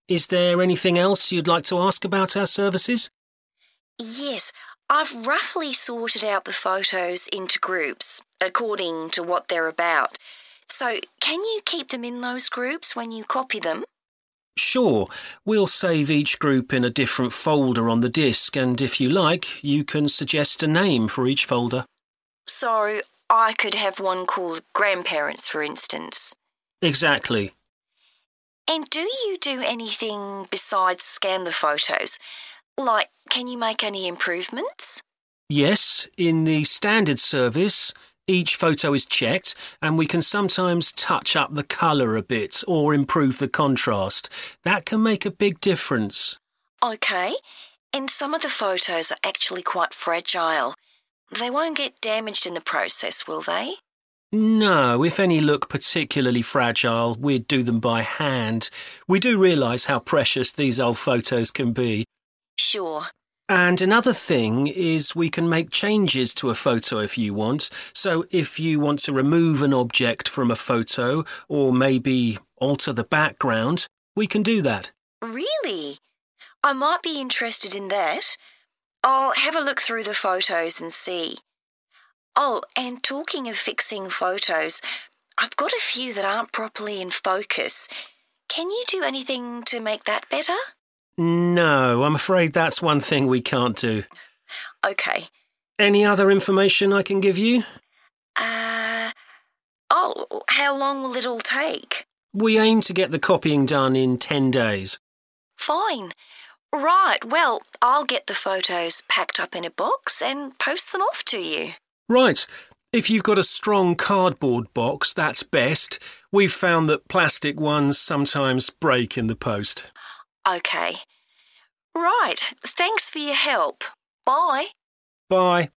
Is there anything else you'd like to ask about our services? Yes, I've roughly sorted out the photos into groups, according to what they're about. So, can you keep them in those groups when you copy them? Sure, we'll save each group in a different folder on the disk, and if you like, you can suggest a name for each folder. So, I could have one called Grandparents, for instance. Exactly. And do you do anything besides scan the photos? Like, can you make any improvements? Yes, in the standard service, each photo is checked and we can sometimes touch up the colour a bit or improve the contrast. That can make a big difference. OK, and some of the photos are actually quite fragile. They won't get damaged in the process, will they? No, if any look particularly fragile, we'd do them by hand. We do realise how precious these old photos can be. Sure. And another thing is we can make changes to a photo if you want. So if you want to remove an object from a photo or maybe alter the background, we can do that. Really? I might be interested in that. I'll have a look through the photos and see. Oh, and talking of fixing photos, I've got a few that aren't properly in focus. Can you do anything to make that better? No, I'm afraid that's one thing we can't do. OK. Any other information I can give you? How long will it all take? We aim to get the copying done in 10 days. Fine. Right, well, I'll get the photos packed up in a box and post them off to you. Right. If you've got a strong cardboard box, that's best. We've found that plastic ones sometimes break in the post. OK. Right, thanks for your help. Bye. Bye.